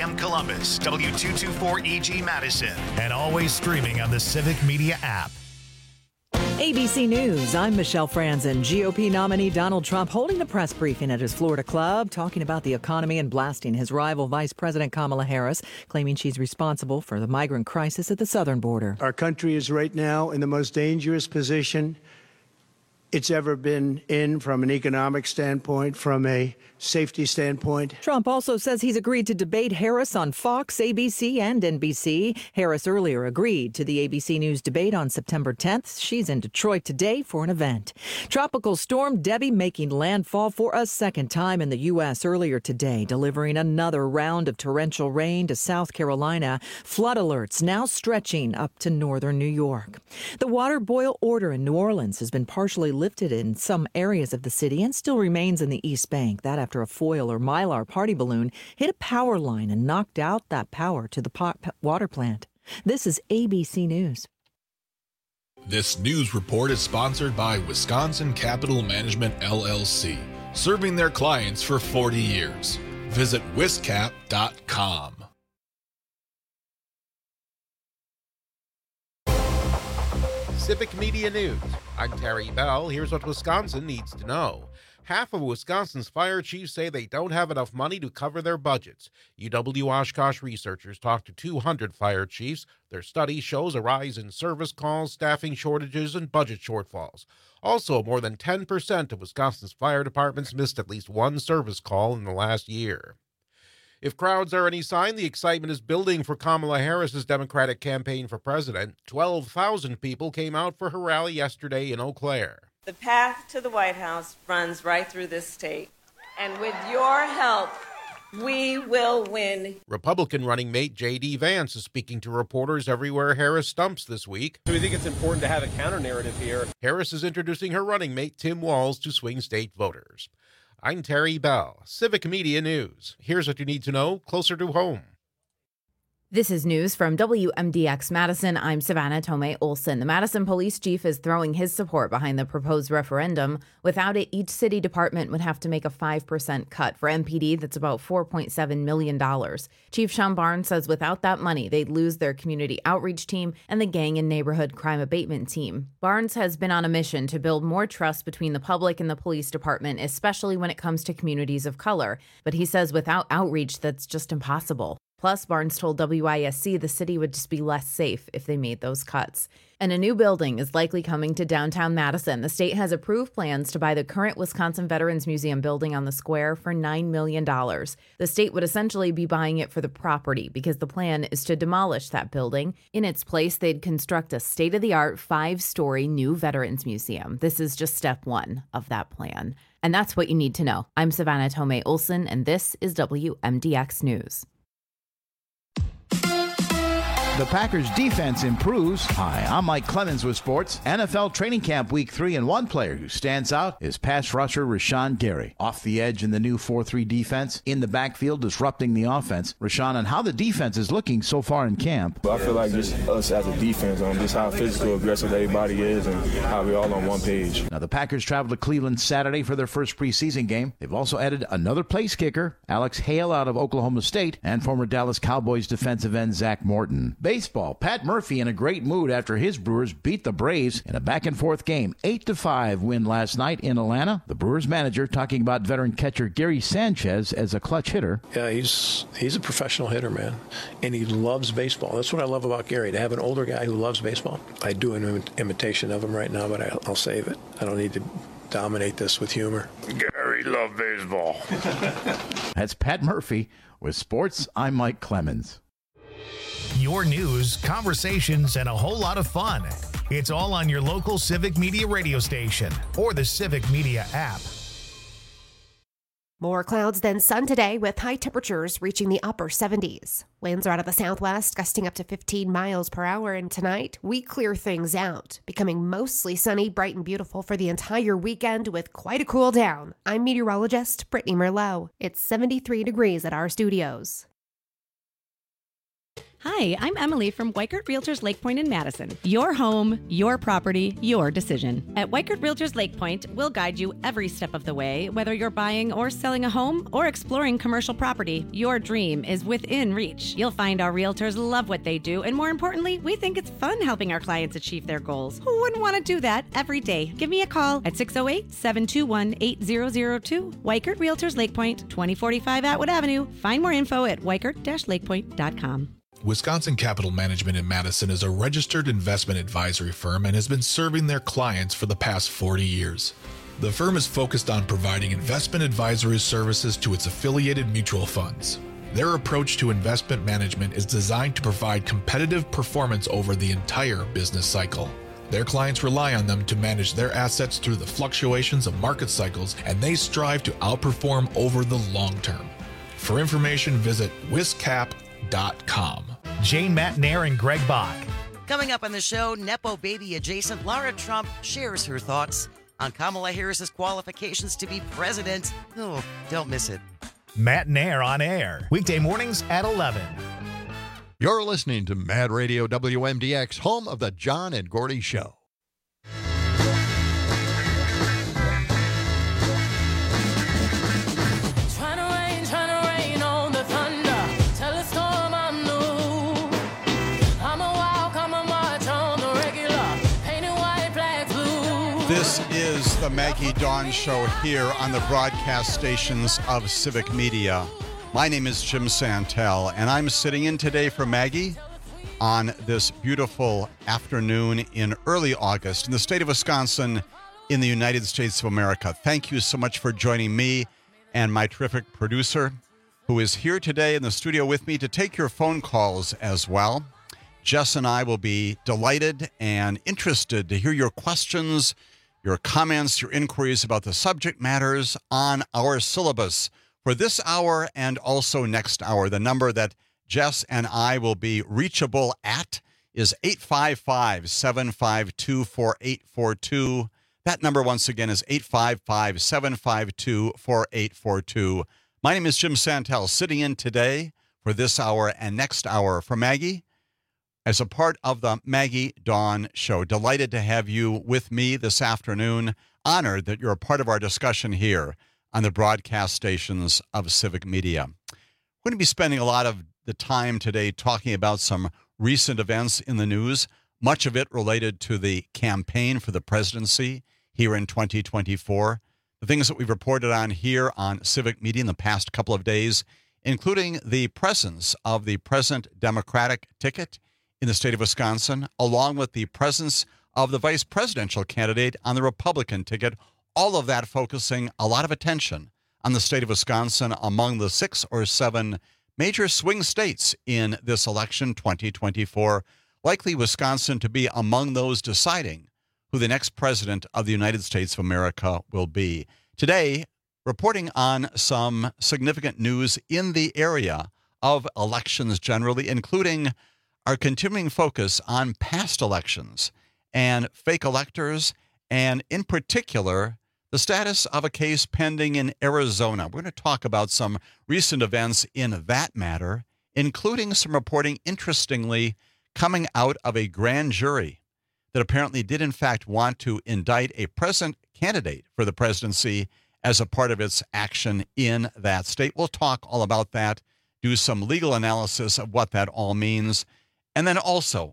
AM Columbus, W224EG Madison, and always streaming on the Civic Media app. ABC News, I'm Michelle Franzen. GOP nominee Donald Trump holding a press briefing at his Florida club, talking about the economy and blasting his rival Vice President Kamala Harris, claiming she's responsible for the migrant crisis at the southern border. Our country is right now in the most dangerous position it's ever been in from an economic standpoint, from a safety standpoint. Trump also says he's agreed to debate Harris on Fox, ABC, and NBC. Harris earlier agreed to the ABC News debate on September 10th. She's in Detroit today for an event. Tropical storm Debbie making landfall for a second time in the U.S. earlier today, delivering another round of torrential rain to South Carolina. Flood alerts now stretching up to northern New York. The water boil order in New Orleans has been partially lifted in some areas of the city and still remains in the East Bank. That after a foil or mylar party balloon hit a power line and knocked out that power to the water plant. This is ABC News. This news report is sponsored by Wisconsin Capital Management, LLC, serving their clients for 40 years. Visit wiscap.com. Civic Media News. I'm Terry Bell. Here's what Wisconsin needs to know. Half of Wisconsin's fire chiefs say they don't have enough money to cover their budgets. UW-Oshkosh researchers talked to 200 fire chiefs. Their study shows a rise in service calls, staffing shortages, and budget shortfalls. Also, more than 10% of Wisconsin's fire departments missed at least one service call in the last year. If crowds are any sign, the excitement is building for Kamala Harris's Democratic campaign for president. 12,000 people came out for her rally yesterday in Eau Claire. The path to the White House runs right through this state, and with your help, we will win. Republican running mate J.D. Vance is speaking to reporters everywhere Harris stumps this week. So we think it's important to have a counter-narrative here. Harris is introducing her running mate Tim Walz to swing state voters. I'm Terry Bell, Civic Media News. Here's what you need to know closer to home. This is news from WMDX Madison. I'm Savannah Tomei Olson. The Madison police chief is throwing his support behind the proposed referendum. Without it, each city department would have to make a 5% cut. For MPD, that's about $4.7 million. Chief Sean Barnes says without that money, they'd lose their community outreach team and the gang and neighborhood crime abatement team. Barnes has been on a mission to build more trust between the public and the police department, especially when it comes to communities of color. But he says without outreach, that's just impossible. Plus, Barnes told WISC the city would just be less safe if they made those cuts. And a new building is likely coming to downtown Madison. The state has approved plans to buy the current Wisconsin Veterans Museum building on the square for $9 million. The state would essentially be buying it for the property because the plan is to demolish that building. In its place, they'd construct a state-of-the-art 5-story new Veterans Museum. This is just step one of that plan. And that's what you need to know. I'm Savannah Tomei Olson, and this is WMDX News. The Packers defense improves. Hi, I'm Mike Clemens with sports. NFL training camp week 3, and one player who stands out is pass rusher Rashawn Gary. Off the edge in the new 4-3 defense, in the backfield disrupting the offense. Rashawn, and how the defense is looking so far in camp. I feel like just us as a defense, just how physical, aggressive everybody is and how we're all on one page. Now the Packers travel to Cleveland Saturday for their first preseason game. They've also added another place kicker, Alex Hale out of Oklahoma State, and former Dallas Cowboys defensive end Zach Morton. Baseball, Pat Murphy in a great mood after his Brewers beat the Braves in a back-and-forth game. 8-5 win last night in Atlanta. The Brewers manager talking about veteran catcher Gary Sanchez as a clutch hitter. Yeah, he's a professional hitter, man, and he loves baseball. That's what I love about Gary, to have an older guy who loves baseball. I do an imitation of him right now, but I'll save it. I don't need to dominate this with humor. Gary loves baseball. That's Pat Murphy with sports. I'm Mike Clemens. Your news, conversations, and a whole lot of fun. It's all on your local Civic Media radio station or the Civic Media app. More clouds than sun today with high temperatures reaching the upper 70s. Winds are out of the southwest, gusting up to 15 miles per hour. And tonight, we clear things out, becoming mostly sunny, bright, and beautiful for the entire weekend with quite a cool down. I'm meteorologist Brittany Merlot. It's 73 degrees at our studios. Hi, I'm Emily from Weichert Realtors Lake Point in Madison. Your home, your property, your decision. At Weichert Realtors Lake Point, we'll guide you every step of the way. Whether you're buying or selling a home or exploring commercial property, your dream is within reach. You'll find our realtors love what they do, and more importantly, we think it's fun helping our clients achieve their goals. Who wouldn't want to do that every day? Give me a call at 608-721-8002. Weichert Realtors Lake Point, 2045 Atwood Avenue. Find more info at weichert-lakepoint.com. Wisconsin Capital Management in Madison is a registered investment advisory firm and has been serving their clients for the past 40 years. The firm is focused on providing investment advisory services to its affiliated mutual funds. Their approach to investment management is designed to provide competitive performance over the entire business cycle. Their clients rely on them to manage their assets through the fluctuations of market cycles, and they strive to outperform over the long term. For information, visit wiscap.com. Jane Matnair and Greg Bach. Coming up on the show, Nepo baby adjacent Lara Trump shares her thoughts on Kamala Harris's qualifications to be president. Oh, don't miss it. Matnair on air, weekday mornings at 11. You're listening to Mad Radio WMDX, home of the John and Gordy Show. This is the Maggie Dawn Show here on the broadcast stations of Civic Media. My name is Jim Santel, and I'm sitting in today for Maggie on this beautiful afternoon in early August in the state of Wisconsin in the United States of America. Thank you so much for joining me and my terrific producer, who is here today in the studio with me to take your phone calls as well. Jess and I will be delighted and interested to hear your questions, your comments, your inquiries about the subject matters on our syllabus for this hour and also next hour. The number that Jess and I will be reachable at is 855-752-4842. That number, once again, is 855-752-4842. My name is Jim Santel, sitting in today for this hour and next hour for Maggie as a part of the Maggie Dawn Show. Delighted to have you with me this afternoon. Honored that you're a part of our discussion here on the broadcast stations of Civic Media. We're going to be spending a lot of the time today talking about some recent events in the news, much of it related to the campaign for the presidency here in 2024. The things that we've reported on here on Civic Media in the past couple of days, including the presence of the present Democratic ticket in the state of Wisconsin, along with the presence of the vice presidential candidate on the Republican ticket, all of that focusing a lot of attention on the state of Wisconsin among the 6 or 7 major swing states in this election 2024, likely Wisconsin to be among those deciding who the next president of the United States of America will be. Today, reporting on some significant news in the area of elections generally, including our continuing focus on past elections and fake electors, and in particular, the status of a case pending in Arizona. We're going to talk about some recent events in that matter, including some reporting, interestingly, coming out of a grand jury that apparently did, in fact, want to indict a present candidate for the presidency as a part of its action in that state. We'll talk all about that, do some legal analysis of what that all means. And then also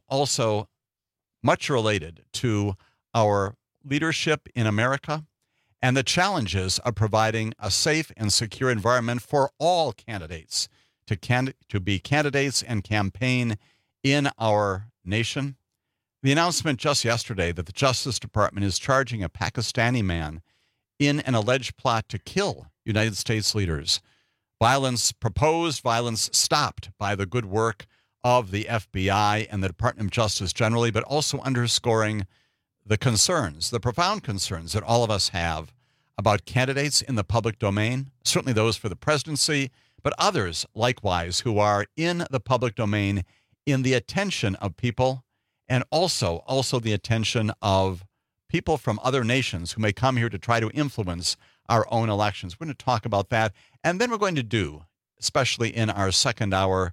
much related to our leadership in America and the challenges of providing a safe and secure environment for all candidates to be candidates and campaign in our nation. The announcement just yesterday that the Justice Department is charging a Pakistani man in an alleged plot to kill United States leaders. Proposed violence stopped by the good work of the FBI and the Department of Justice generally, but also underscoring the concerns, the profound concerns that all of us have about candidates in the public domain, certainly those for the presidency, but others likewise who are in the public domain in the attention of people, and also the attention of people from other nations who may come here to try to influence our own elections. We're going to talk about that, and then we're going to do, especially in our second hour,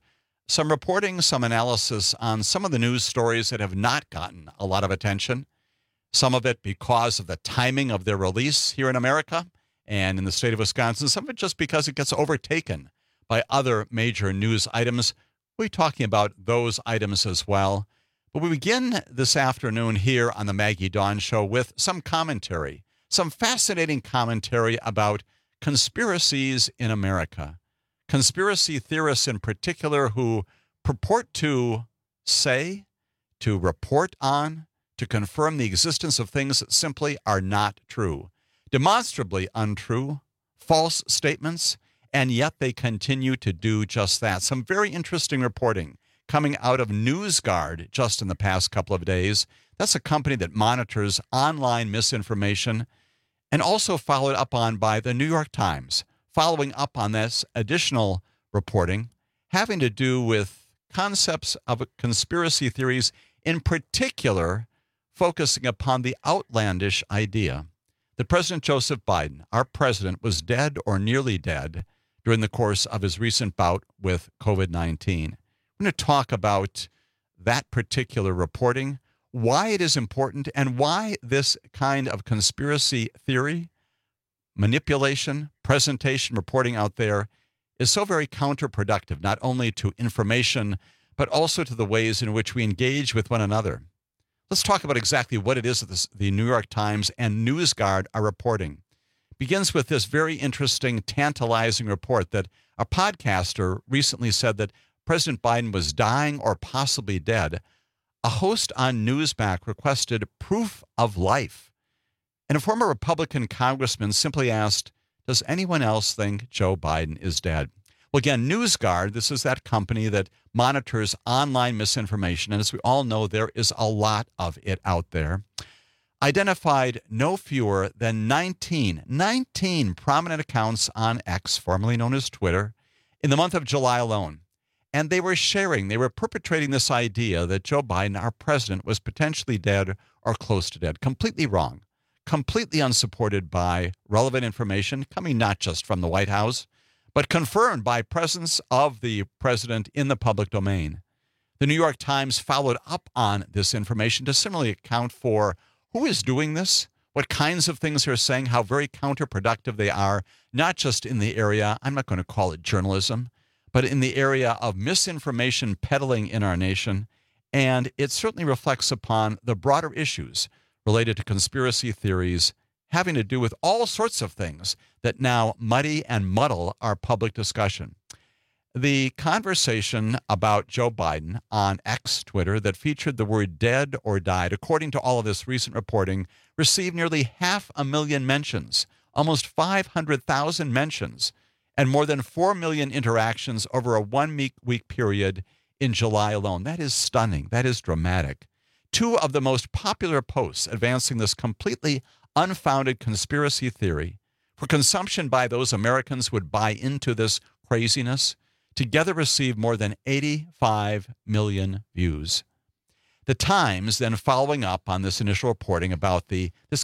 some reporting, some analysis on some of the news stories that have not gotten a lot of attention. Some of it because of the timing of their release here in America and in the state of Wisconsin. Some of it just because it gets overtaken by other major news items. We'll be talking about those items as well. But we begin this afternoon here on the Maggie Dawn Show with some commentary, some fascinating commentary about conspiracies in America. Conspiracy theorists in particular who purport to say, to report on, to confirm the existence of things that simply are not true. Demonstrably untrue, false statements, and yet they continue to do just that. Some very interesting reporting coming out of NewsGuard just in the past couple of days. That's a company that monitors online misinformation, and also followed up on by the New York Times, following up on this additional reporting having to do with concepts of conspiracy theories, in particular focusing upon the outlandish idea that President Joseph Biden, our president, was dead or nearly dead during the course of his recent bout with COVID-19. We're going to talk about that particular reporting, why it is important, and why this kind of conspiracy theory, manipulation, presentation, reporting out there is so very counterproductive, not only to information, but also to the ways in which we engage with one another. Let's talk about exactly what it is that the New York Times and NewsGuard are reporting. It begins with this very interesting, tantalizing report that a podcaster recently said that President Biden was dying or possibly dead. A host on Newsmax requested proof of life. And a former Republican congressman simply asked, does anyone else think Joe Biden is dead? Well, again, NewsGuard, this is that company that monitors online misinformation. And as we all know, there is a lot of it out there. Identified no fewer than 19 prominent accounts on X, formerly known as Twitter, in the month of July alone. And they were perpetrating this idea that Joe Biden, our president, was potentially dead or close to dead. Completely wrong. Completely unsupported by relevant information coming not just from the White House, but confirmed by presence of the president in the public domain. The New York Times followed up on this information to similarly account for who is doing this, what kinds of things they're saying, how very counterproductive they are, not just in the area, I'm not going to call it journalism, but in the area of misinformation peddling in our nation. And it certainly reflects upon the broader issues related to conspiracy theories having to do with all sorts of things that now muddy and muddle our public discussion. The conversation about Joe Biden on X, Twitter, that featured the word dead or died, according to all of this recent reporting, received nearly 500,000 mentions, almost 500,000 mentions, and more than 4 million interactions over a 1 week period in July alone. That is stunning. That is dramatic. Two of the most popular posts advancing this completely unfounded conspiracy theory for consumption by those Americans who would buy into this craziness together received more than 85 million views. The Times then following up on this initial reporting about this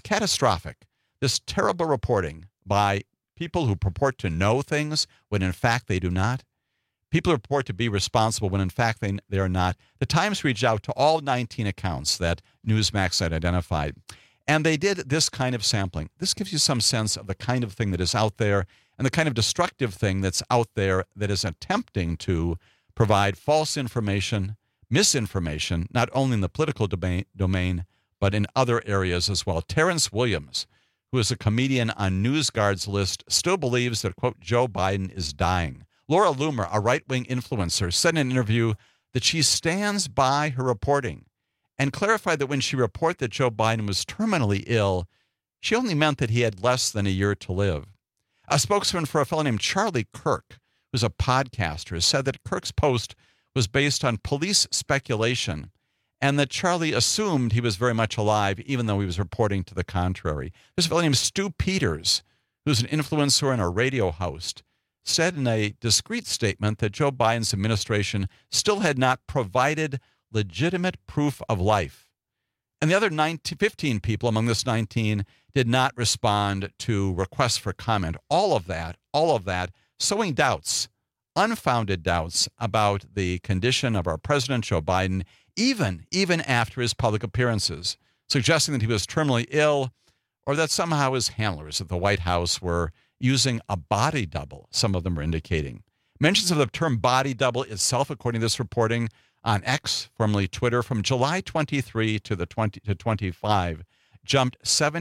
terrible reporting by people who purport to know things when in fact they do not. People who purport to be responsible when in fact they are not. The Times reached out to all 19 accounts that Newsmax had identified. And they did this kind of sampling. This gives you some sense of the kind of thing that is out there and the kind of destructive thing that's out there that is attempting to provide false information, misinformation, not only in the political domain, but in other areas as well. Terrence Williams, who is a comedian on NewsGuard's list, still believes that, quote, Joe Biden is dying. Laura Loomer, a right-wing influencer, said in an interview that she stands by her reporting and clarified that when she reported that Joe Biden was terminally ill, she only meant that he had less than a year to live. A spokesman for a fellow named Charlie Kirk, who's a podcaster, said that Kirk's post was based on police speculation and that Charlie assumed he was very much alive, even though he was reporting to the contrary. There's a fellow named Stu Peters, who's an influencer and a radio host, said in a discreet statement that Joe Biden's administration still had not provided legitimate proof of life. And the other 15 people among this 19 did not respond to requests for comment. All of that, sowing doubts unfounded doubts about the condition of our President Joe Biden, even after his public appearances, suggesting that he was terminally ill or that somehow his handlers at the White House were using a body double, some of them are indicating. Mentions of the term body double itself, according to this reporting on X, formerly Twitter, from July 23 to 25, jumped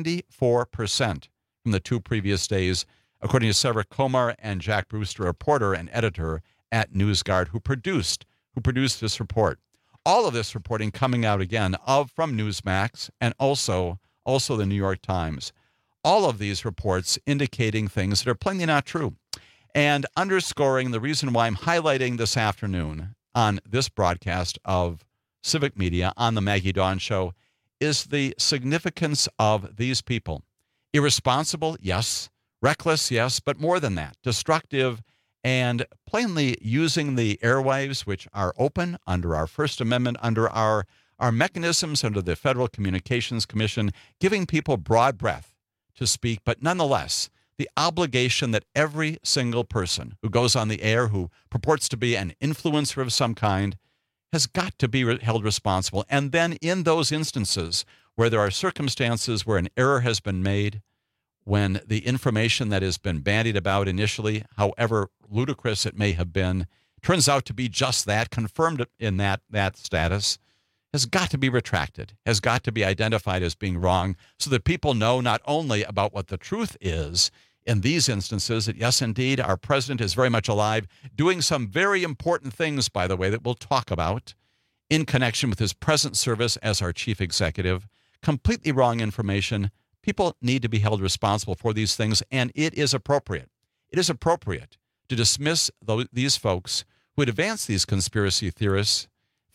74% from the 2 previous days, according to Sarah Komar and Jack Brewster, a reporter and editor at NewsGuard, who produced this report. All of this reporting coming out again from Newsmax and also the New York Times. All of these reports indicating things that are plainly not true, and underscoring the reason why I'm highlighting this afternoon on this broadcast of Civic Media on the Maggie Dawn Show is the significance of these people. Irresponsible, yes. Reckless, yes. But more than that, destructive and plainly using the airwaves, which are open under our First Amendment, under our mechanisms under the Federal Communications Commission, giving people broad breath to speak, but nonetheless, the obligation that every single person who goes on the air, who purports to be an influencer of some kind, has got to be held responsible. And then in those instances where there are circumstances where an error has been made, when the information that has been bandied about initially, however ludicrous it may have been, turns out to be just that, confirmed in that status, has got to be retracted, has got to be identified as being wrong, so that people know not only about what the truth is in these instances, that yes, indeed, our president is very much alive, doing some very important things, by the way, that we'll talk about in connection with his present service as our chief executive. Completely wrong information. People need to be held responsible for these things, and it is appropriate. It is appropriate to dismiss these folks who would advance these conspiracy theories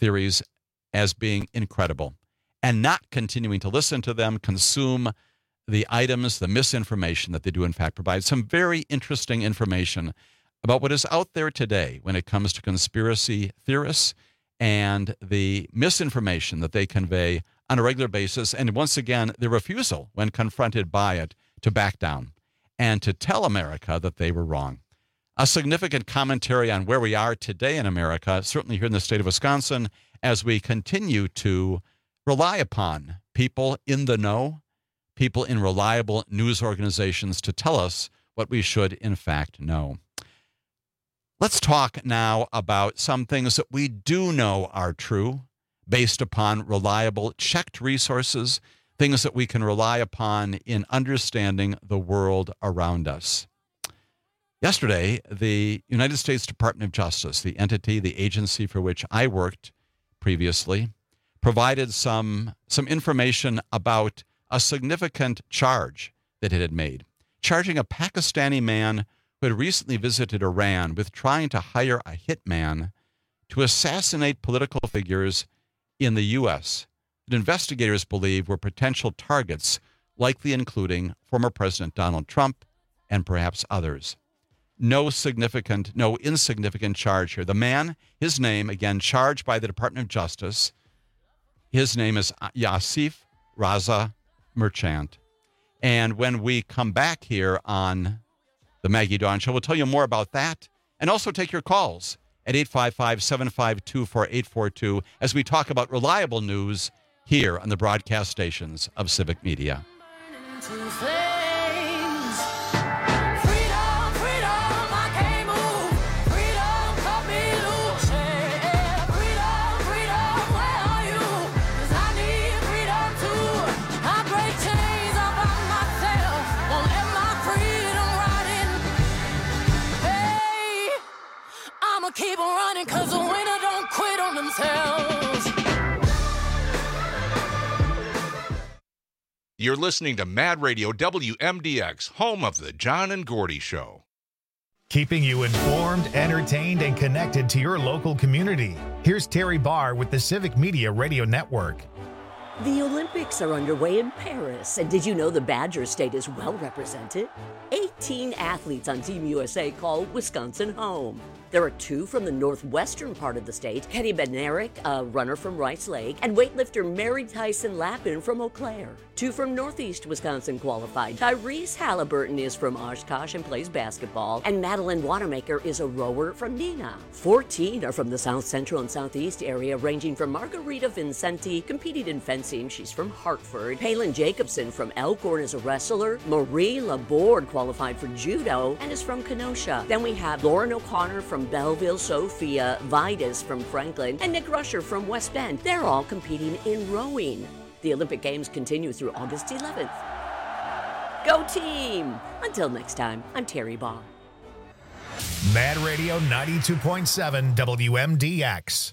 as being incredible, and not continuing to listen to them, consume the items, the misinformation that they do in fact provide. Some very interesting information about what is out there today when it comes to conspiracy theorists and the misinformation that they convey on a regular basis, and once again, the refusal, when confronted by it, to back down and to tell America that they were wrong. A significant commentary on where we are today in America, certainly here in the state of Wisconsin, as we continue to rely upon people in the know, people in reliable news organizations to tell us what we should in fact know. Let's talk now about some things that we do know are true, based upon reliable, checked resources, things that we can rely upon in understanding the world around us. Yesterday, the United States Department of Justice, the entity, the agency for which I worked previously, provided some information about a significant charge that it had made, charging a Pakistani man who had recently visited Iran with trying to hire a hitman to assassinate political figures in the U.S. that investigators believe were potential targets, likely including former President Donald Trump and perhaps others. No insignificant charge here. The man, his name, again, charged by the Department of Justice, his name is Yasif Raza Merchant. And when we come back here on the Maggie Dawn Show, we'll tell you more about that and also take your calls at 855-752-4842 as we talk about reliable news here on the broadcast stations of Civic Media. Keep on running, cause the winner don't quit on themselves. You're listening to Mad Radio WMDX, home of the John and Gordy Show. Keeping you informed, entertained, and connected to your local community. Here's Terry Barr with the Civic Media Radio Network. The Olympics are underway in Paris, and did you know the Badger State is well represented? 18 athletes on Team USA call Wisconsin home. There are 2 from the northwestern part of the state, Kenny Bednarik, a runner from Rice Lake, and weightlifter Mary Tyson Lappin from Eau Claire. 2 from northeast Wisconsin qualified. Tyrese Halliburton is from Oshkosh and plays basketball, and Madeline Wanamaker is a rower from Neenah. 14 are from the south central and southeast area, ranging from Margarita Vincenti, competing in fencing, she's from Hartford. Palin Jacobson from Elkhorn is a wrestler. Marie Laborde qualified for judo and is from Kenosha. Then we have Lauren O'Connor from Belleville, Sophia Vidas from Franklin, and Nick Rusher from West Bend. They're all competing in rowing. The Olympic Games continue through August 11th. Go team! Until next time, I'm Terry Baugh. Mad Radio 92.7 WMDX.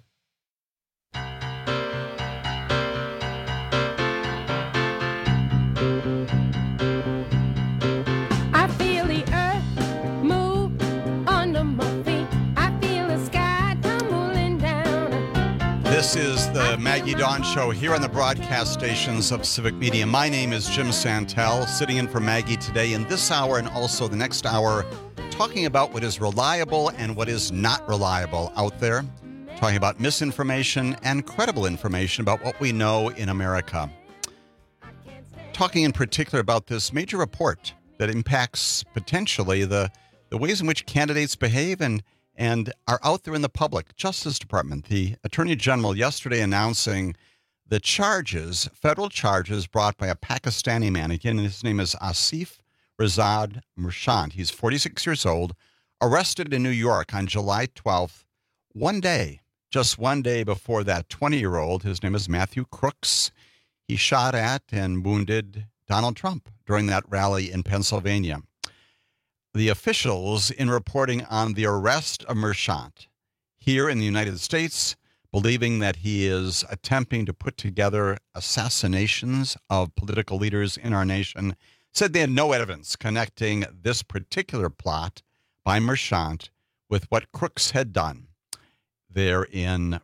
I feel the earth move under my feet. I feel the sky tumbling down. This is the Maggie Dawn Show here on the broadcast stations of Civic Media. My name is Jim Santel, sitting in for Maggie today in this hour and also the next hour, talking about what is reliable and what is not reliable out there, talking about misinformation and credible information about what we know in America. Talking in particular about this major report that impacts potentially the ways in which candidates behave and are out there in the public. Justice Department, the Attorney General yesterday announcing the charges, federal charges brought by a Pakistani man. Again, his name is Asif Razad Merchant. He's 46 years old, arrested in New York on July 12th, just one day before that 20-year-old, his name is Matthew Crooks, he shot at and wounded Donald Trump during that rally in Pennsylvania. The officials, in reporting on the arrest of Merchant here in the United States, believing that he is attempting to put together assassinations of political leaders in our nation, said they had no evidence connecting this particular plot by Merchant with what Crooks had done there in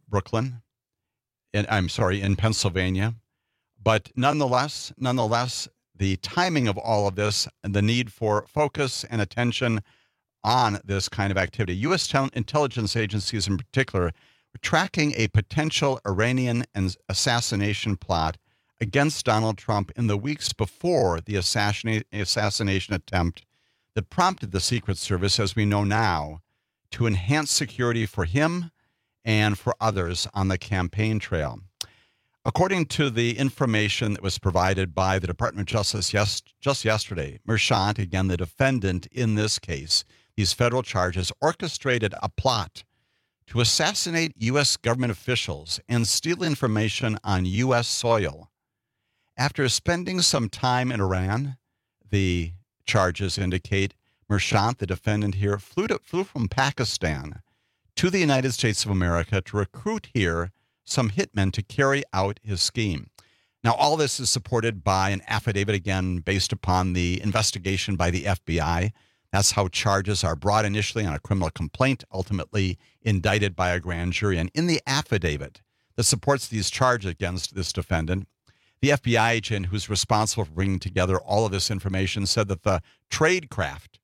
in Pennsylvania. But nonetheless, the timing of all of this and the need for focus and attention on this kind of activity. U.S. intelligence agencies in particular were tracking a potential Iranian assassination plot against Donald Trump in the weeks before the assassination attempt that prompted the Secret Service, as we know now, to enhance security for him and for others on the campaign trail. According to the information that was provided by the Department of Justice just yesterday, Merchant, again the defendant in this case, these federal charges, orchestrated a plot to assassinate U.S. government officials and steal information on U.S. soil. After spending some time in Iran, the charges indicate Merchant, the defendant here, flew from Pakistan to the United States of America to recruit here some hitmen to carry out his scheme. Now, all this is supported by an affidavit, again, based upon the investigation by the FBI. That's how charges are brought initially on a criminal complaint, ultimately indicted by a grand jury. And in the affidavit that supports these charges against this defendant, the FBI agent who's responsible for bringing together all of this information said that the tradecraft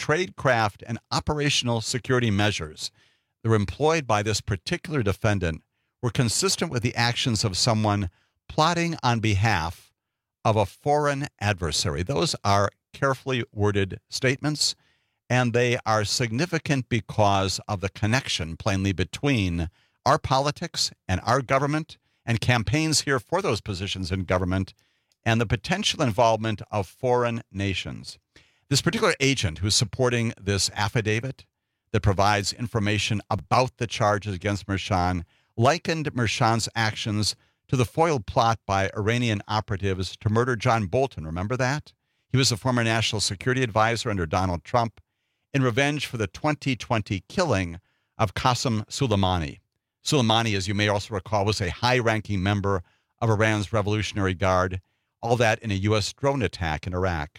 and operational security measures that were employed by this particular defendant were consistent with the actions of someone plotting on behalf of a foreign adversary. Those are carefully worded statements, and they are significant because of the connection, plainly, between our politics and our government and campaigns here for those positions in government and the potential involvement of foreign nations. This particular agent who's supporting this affidavit that provides information about the charges against Merchant likened Merchant's actions to the foiled plot by Iranian operatives to murder John Bolton. Remember that? He was a former national security advisor under Donald Trump in revenge for the 2020 killing of Qasem Soleimani. Soleimani, as you may also recall, was a high-ranking member of Iran's Revolutionary Guard, all that in a U.S. drone attack in Iraq.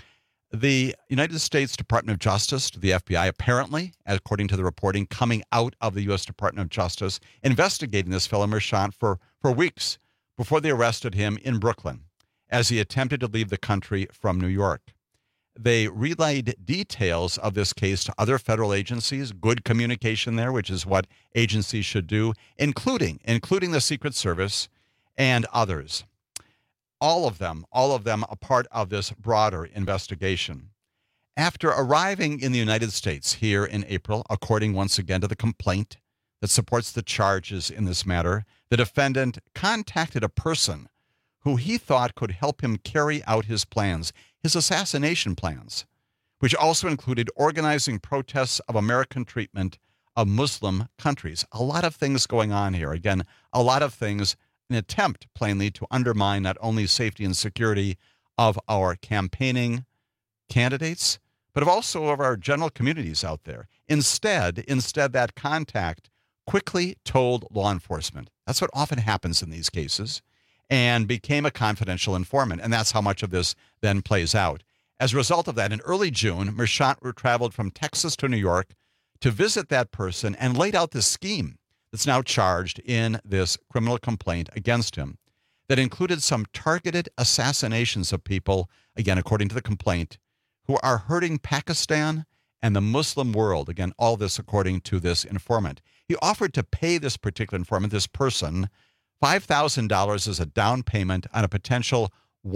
The United States Department of Justice, the FBI, apparently, according to the reporting coming out of the U.S. Department of Justice, investigating this fellow Merchant for weeks before they arrested him in Brooklyn as he attempted to leave the country from New York. They relayed details of this case to other federal agencies, good communication there, which is what agencies should do, including the Secret Service and others. All of them a part of this broader investigation. After arriving in the United States here in April, according once again to the complaint that supports the charges in this matter, the defendant contacted a person who he thought could help him carry out his plans, his assassination plans, which also included organizing protests of American treatment of Muslim countries. A lot of things going on here. Again, a lot of things, an attempt, plainly, to undermine not only safety and security of our campaigning candidates, but also of our general communities out there. Instead, that contact quickly told law enforcement. That's what often happens in these cases, and became a confidential informant. And that's how much of this then plays out. As a result of that, in early June, Mershant traveled from Texas to New York to visit that person and laid out this scheme that's now charged in this criminal complaint against him that included some targeted assassinations of people, again, according to the complaint, who are hurting Pakistan and the Muslim world. Again, all this according to this informant. He offered to pay this particular informant, this person, $5,000 as a down payment on a potential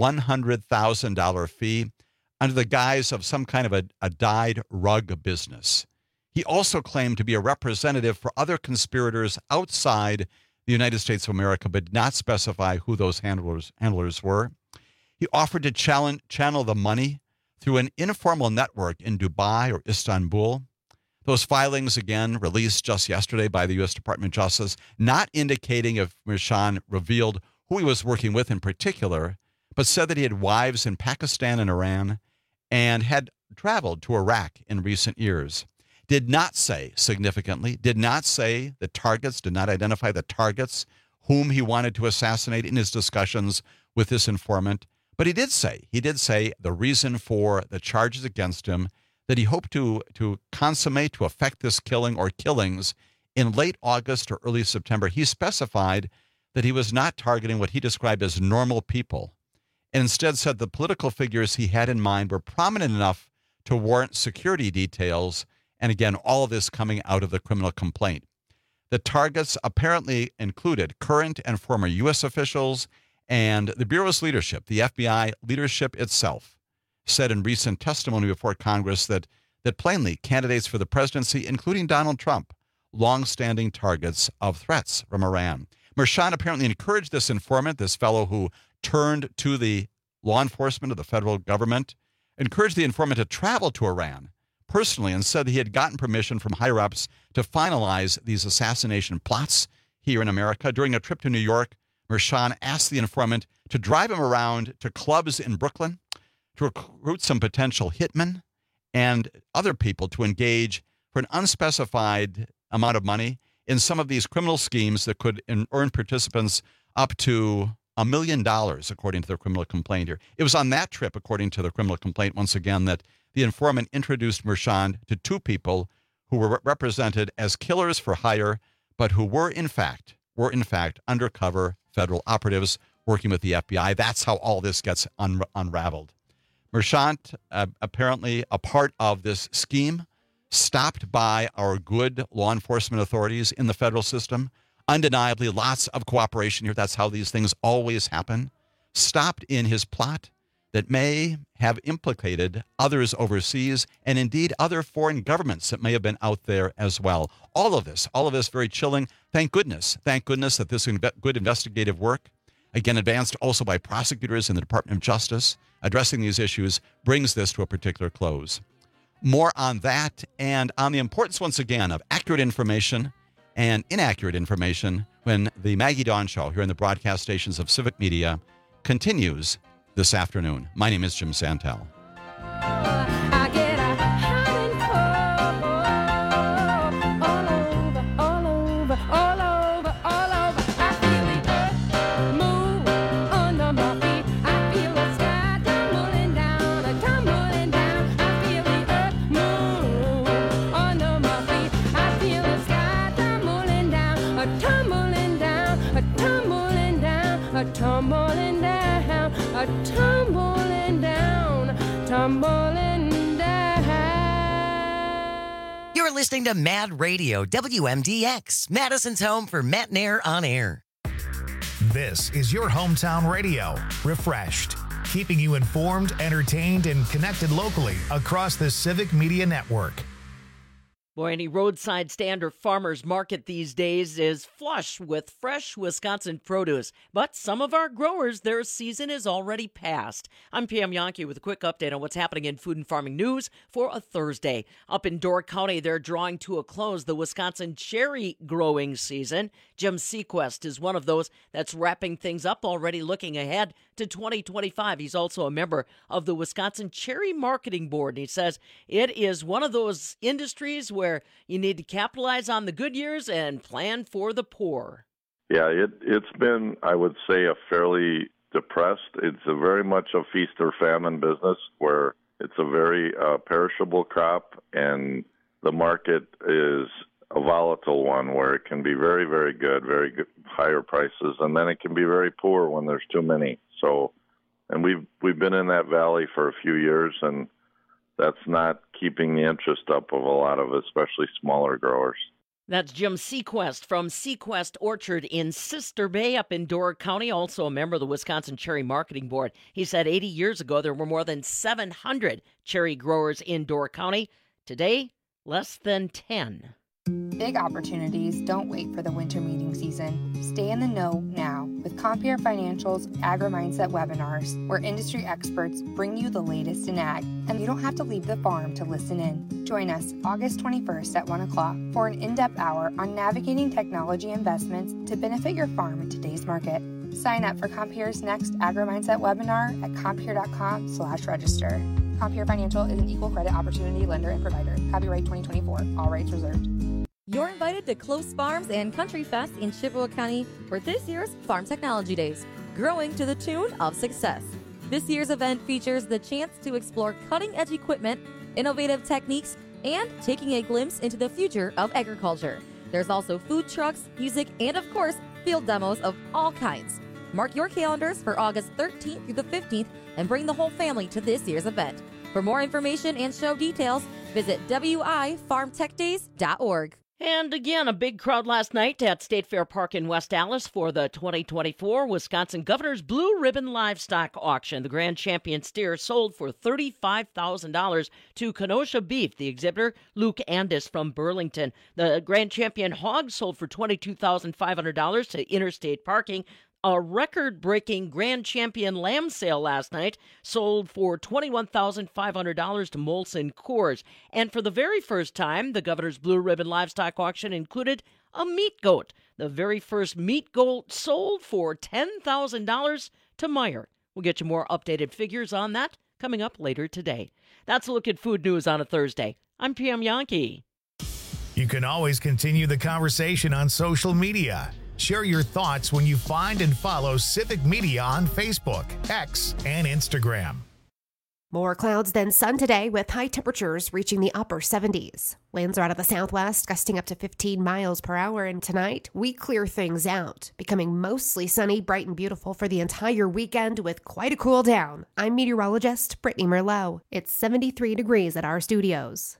$100,000 fee under the guise of some kind of a dyed rug business. He also claimed to be a representative for other conspirators outside the United States of America, but did not specify who those handlers were. He offered to channel the money through an informal network in Dubai or Istanbul. Those filings, again, released just yesterday by the U.S. Department of Justice, not indicating if Mershant revealed who he was working with in particular, but said that he had wives in Pakistan and Iran and had traveled to Iraq in recent years. Did not say, significantly, did not say the targets, did not identify the targets whom he wanted to assassinate in his discussions with this informant. But he did say the reason for the charges against him, that he hoped to consummate, to effect this killing or killings in late August or early September. He specified that he was not targeting what he described as normal people, and instead said the political figures he had in mind were prominent enough to warrant security details. And again, all of this coming out of the criminal complaint. The targets apparently included current and former U.S. officials, and the Bureau's leadership, the FBI leadership itself, said in recent testimony before Congress that plainly candidates for the presidency, including Donald Trump, long-standing targets of threats from Iran. Mershant apparently encouraged this informant, this fellow who turned to the law enforcement of the federal government, encouraged the informant to travel to Iran personally, and said he had gotten permission from higher-ups to finalize these assassination plots here in America. During a trip to New York, Mershant asked the informant to drive him around to clubs in Brooklyn to recruit some potential hitmen and other people to engage for an unspecified amount of money in some of these criminal schemes that could earn participants up to $1 million, according to the criminal complaint here. It was on that trip, according to the criminal complaint, once again, that the informant introduced Mershant to two people who were represented as killers for hire, but who were in fact undercover federal operatives working with the FBI. That's how all this gets unraveled. Mershant, apparently a part of this scheme, stopped by our good law enforcement authorities in the federal system. Undeniably, lots of cooperation here. That's how these things always happen. Stopped in his plot that may have implicated others overseas and indeed other foreign governments that may have been out there as well. All of this very chilling. Thank goodness that this good investigative work, again advanced also by prosecutors in the Department of Justice, addressing these issues, brings this to a particular close. More on that and on the importance, once again, of accurate information and inaccurate information when the Maggie Dawn Show here in the broadcast stations of Civic Media continues this afternoon. My name is Jim Santel. Tumbling down, tumbling You're listening to Mad Radio, WMDX, Madison's home for Matt Nair on air. This is your hometown radio, refreshed, keeping you informed, entertained, and connected locally across the Civic Media Network. Boy, any roadside stand or farmer's market these days is flush with fresh Wisconsin produce. But some of our growers, their season is already past. I'm Pam Yonke with a quick update on what's happening in food and farming news for a Thursday. Up in Door County, they're drawing to a close the Wisconsin cherry growing season. Jim Sequest is one of those that's wrapping things up, already looking ahead to 2025. He's also a member of the Wisconsin Cherry Marketing Board. And he says it is one of those industries where you need to capitalize on the good years and plan for the poor. Yeah, it's been, I would say, a fairly depressed. It's a very much a feast or famine business where it's a very perishable crop, and the market is a volatile one where it can be very, very good higher prices, and then it can be very poor when there's too many. So, and we've been in that valley for a few years, and that's not keeping the interest up of a lot of especially smaller growers. That's Jim Sequest from Sequest Orchard in Sister Bay up in Door County, also a member of the Wisconsin Cherry Marketing Board. He said 80 years ago there were more than 700 cherry growers in Door County. Today, less than 10. Big opportunities don't wait for the winter meeting season. Stay in the know now with Compeer Financial's Agri-Mindset webinars, where industry experts bring you the latest in ag, and you don't have to leave the farm to listen in. Join us August 21st at 1 o'clock for an in-depth hour on navigating technology investments to benefit your farm in today's market. Sign up for Compeer's next Agri-Mindset webinar at compeer.com/register. Compeer Financial is an equal credit opportunity lender and provider. Copyright 2024. All rights reserved. You're invited to Close Farms and Country Fest in Chippewa County for this year's Farm Technology Days, growing to the tune of success. This year's event features the chance to explore cutting-edge equipment, innovative techniques, and taking a glimpse into the future of agriculture. There's also food trucks, music, and of course, field demos of all kinds. Mark your calendars for August 13th through the 15th and bring the whole family to this year's event. For more information and show details, visit wifarmtechdays.org. And again, a big crowd last night at State Fair Park in West Allis for the 2024 Wisconsin Governor's Blue Ribbon Livestock Auction. The grand champion steer sold for $35,000 to Kenosha Beef, the exhibitor Luke Andis from Burlington. The grand champion hog sold for $22,500 to Interstate Parking. A record-breaking grand champion lamb sale last night sold for $21,500 to Molson Coors. And for the very first time, the Governor's Blue Ribbon Livestock Auction included a meat goat. The very first meat goat sold for $10,000 to Meijer. We'll get you more updated figures on that coming up later today. That's a look at food news on a Thursday. I'm Pam Yonke. You can always continue the conversation on social media. Share your thoughts when you find and follow Civic Media on Facebook, X, and Instagram. More clouds than sun today with high temperatures reaching the upper 70s. Winds are out of the southwest, gusting up to 15 miles per hour. And tonight, we clear things out, becoming mostly sunny, bright, and beautiful for the entire weekend with quite a cool down. I'm meteorologist Brittany Merlot. It's 73 degrees at our studios.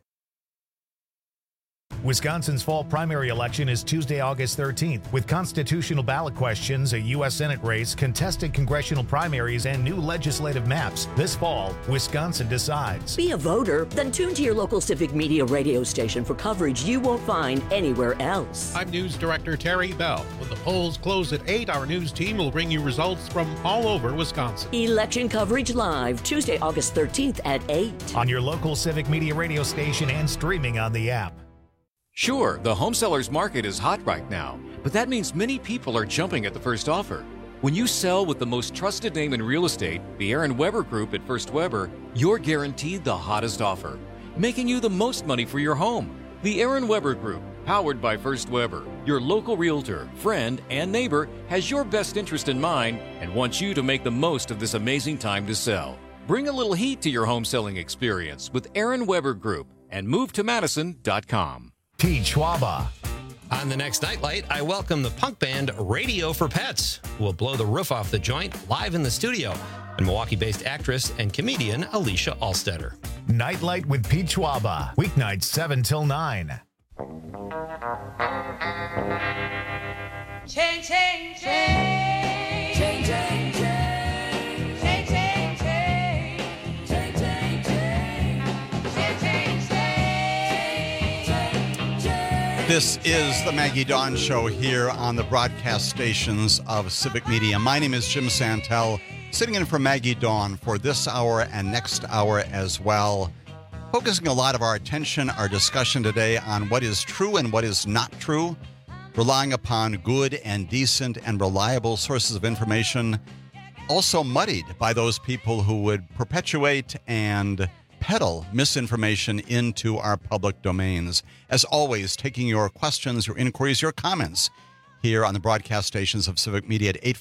Wisconsin's fall primary election is Tuesday, August 13th, with constitutional ballot questions, a U.S. Senate race, contested congressional primaries, and new legislative maps. This fall, Wisconsin decides. Be a voter? Then tune to your local Civic Media radio station for coverage you won't find anywhere else. I'm News Director Terry Bell. When the polls close at 8, our news team will bring you results from all over Wisconsin. Election coverage live, Tuesday, August 13th at 8. On your local Civic Media radio station and streaming on the app. Sure, the home seller's market is hot right now, but that means many people are jumping at the first offer. When you sell with the most trusted name in real estate, the Aaron Weber Group at First Weber, you're guaranteed the hottest offer, making you the most money for your home. The Aaron Weber Group, powered by First Weber, your local realtor, friend, and neighbor, has your best interest in mind and wants you to make the most of this amazing time to sell. Bring a little heat to your home selling experience with Aaron Weber Group and move to Madison.com. Pete Schwaba. On the next Nightlight, I welcome the punk band Radio for Pets, who will blow the roof off the joint live in the studio, and Milwaukee-based actress and comedian Alicia Alstetter. Nightlight with Pete Schwaba. Weeknights 7 till 9. Change, change, change. Change, change, change. Change, change, change. Change, change, change. Change, change, change. This is the Maggie Dawn Show here on the broadcast stations of Civic Media. My name is Jim Santel, sitting in for Maggie Dawn for this hour and next hour as well, focusing a lot of our attention, our discussion today on what is true and what is not true, relying upon good and decent and reliable sources of information, also muddied by those people who would perpetuate and peddle misinformation into our public domains. As always, taking your questions, your inquiries, your comments here on the broadcast stations of Civic Media at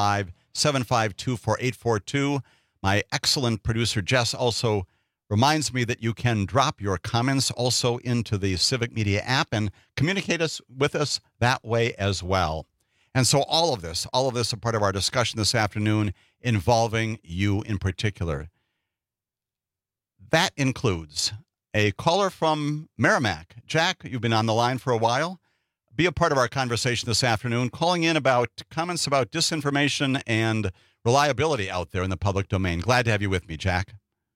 855-752-4842. My excellent producer, Jess, also reminds me that you can drop your comments also into the Civic Media app and communicate with us that way as well. And so all of this are part of our discussion this afternoon involving you in particular. That includes a caller from Merrimack. Jack, you've been on the line for a while. Be a part of our conversation this afternoon, calling in about comments about disinformation and reliability out there in the public domain. Glad to have you with me, Jack.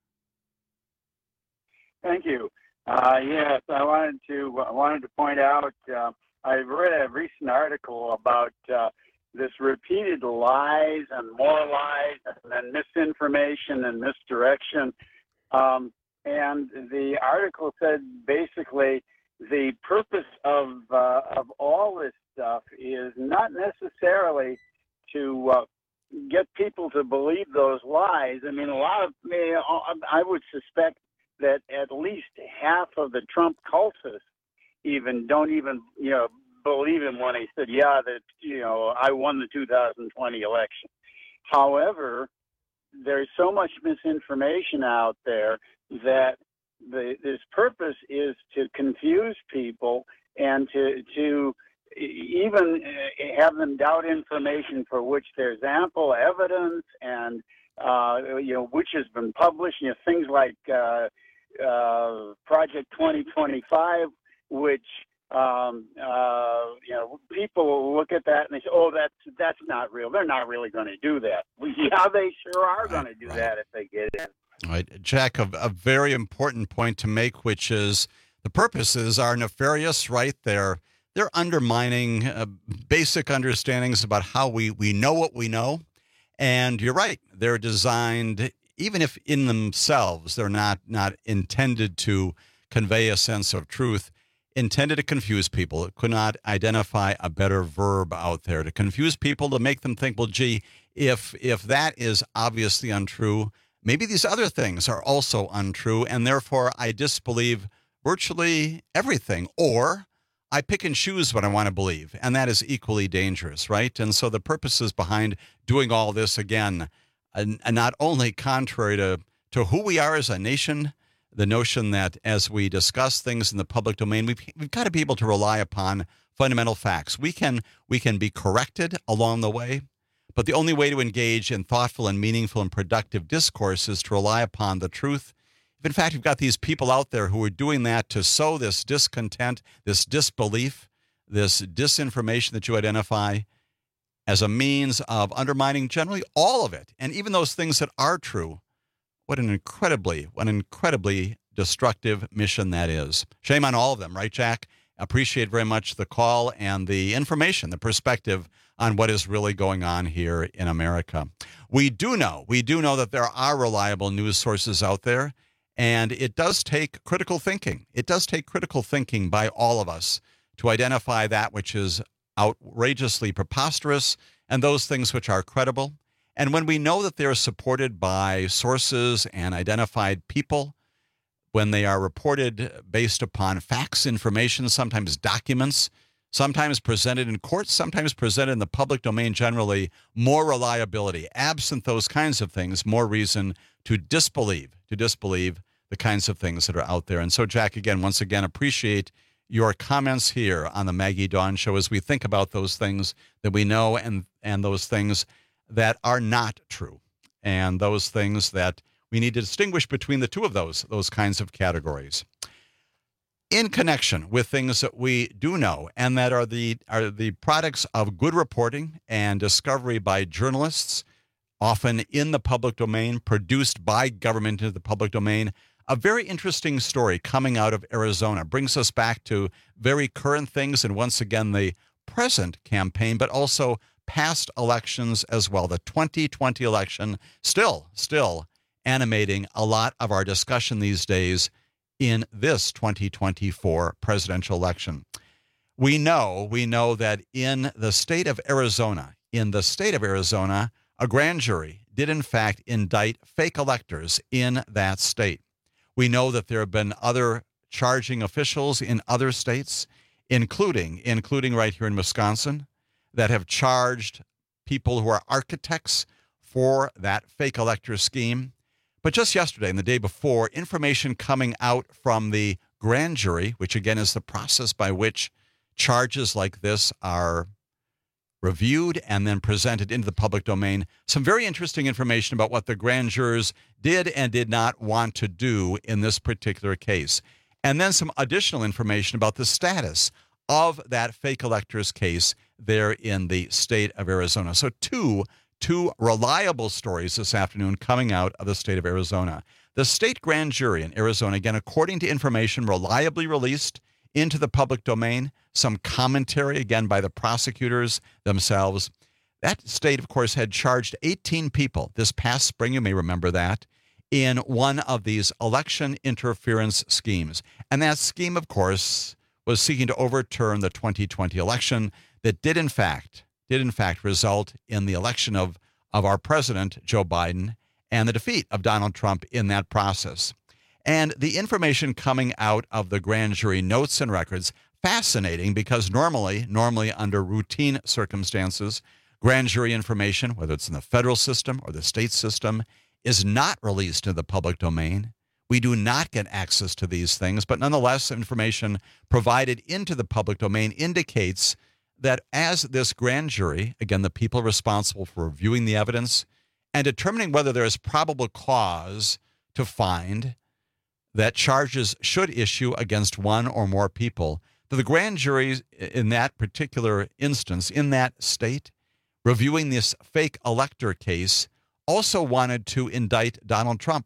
Thank you. Yes, I wanted to point out. I read a recent article about this repeated lies and more lies, and then misinformation and misdirection. And the article said basically the purpose of all this stuff is not necessarily to get people to believe those lies. I mean, I would suspect that at least half of the Trump cultists don't even believe him when he said, I won the 2020 election. However, there's so much misinformation out there that this purpose is to confuse people and to even have them doubt information for which there's ample evidence and which has been published. Things like Project 2025, which people look at that and they say, "Oh, that's not real. They're not really going to do that." Well, yeah, they sure are going to do that if they get in. Right, Jack, a very important point to make, which is the purposes are nefarious, right? They're undermining basic understandings about how we know what we know. And you're right, they're designed, even if in themselves they're not intended to convey a sense of truth, intended to confuse people. It could not identify a better verb out there, to confuse people, to make them think, well, gee, if that is obviously untrue, maybe these other things are also untrue, and therefore I disbelieve virtually everything, or I pick and choose what I want to believe, and that is equally dangerous, right? And so the purposes behind doing all this, again, and not only contrary to who we are as a nation, the notion that as we discuss things in the public domain, we've got to be able to rely upon fundamental facts. We can be corrected along the way, but the only way to engage in thoughtful and meaningful and productive discourse is to rely upon the truth. If, in fact, you've got these people out there who are doing that to sow this discontent, this disbelief, this disinformation that you identify as a means of undermining generally all of it, and even those things that are true, what an incredibly destructive mission that is. Shame on all of them, right, Jack? Appreciate very much the call and the information, the perspective on what is really going on here in America. We do know that there are reliable news sources out there, and it does take critical thinking. It does take critical thinking by all of us to identify that which is outrageously preposterous and those things which are credible. And when we know that they're supported by sources and identified people, when they are reported based upon facts, information, sometimes documents, sometimes presented in courts, sometimes presented in the public domain generally, more reliability. Absent those kinds of things, more reason to disbelieve the kinds of things that are out there. And so, Jack, once again, appreciate your comments here on the Maggie Dawn Show as we think about those things that we know and those things that are not true, and those things that We need to distinguish between the two of those kinds of categories. In connection with things that we do know and that are the products of good reporting and discovery by journalists, often in the public domain, produced by government into the public domain, a very interesting story coming out of Arizona brings us back to very current things and once again the present campaign, but also past elections as well. The 2020 election still animating a lot of our discussion these days in this 2024 presidential election. We know that in the state of Arizona, a grand jury did in fact indict fake electors in that state. We know that there have been other charging officials in other states, including right here in Wisconsin, that have charged people who are architects for that fake elector scheme. But just yesterday and the day before, information coming out from the grand jury, which again is the process by which charges like this are reviewed and then presented into the public domain, some very interesting information about what the grand jurors did and did not want to do in this particular case. And then some additional information about the status of that fake electors case there in the state of Arizona. So two reliable stories this afternoon coming out of the state of Arizona. The state grand jury in Arizona, again, according to information reliably released into the public domain, some commentary, again, by the prosecutors themselves. That state, of course, had charged 18 people this past spring, you may remember that, in one of these election interference schemes. And that scheme, of course, was seeking to overturn the 2020 election that did in fact result in the election of our president, Joe Biden, and the defeat of Donald Trump in that process. And the information coming out of the grand jury notes and records, fascinating because normally under routine circumstances, grand jury information, whether it's in the federal system or the state system, is not released to the public domain. We do not get access to these things, but nonetheless, information provided into the public domain indicates that as this grand jury, again, the people responsible for reviewing the evidence and determining whether there is probable cause to find that charges should issue against one or more people, that the grand jury in that particular instance, in that state, reviewing this fake elector case, also wanted to indict Donald Trump.